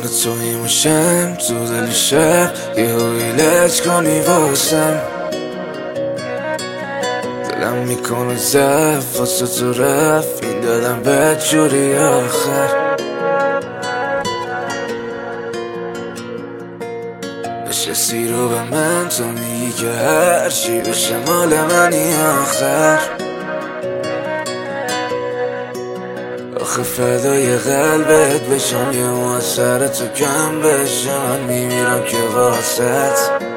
توی موشم تو دل شب یه لج کنی واسم، دلم میکنه ضعف واسه تو رفت این دلم بدجوری آخر. نشستی رو به من تو میگی که هرچی بشه مال منی آخر. آخه فدای قلبت بشم یه ماه سر تو کم بشم، میمیرم که واسط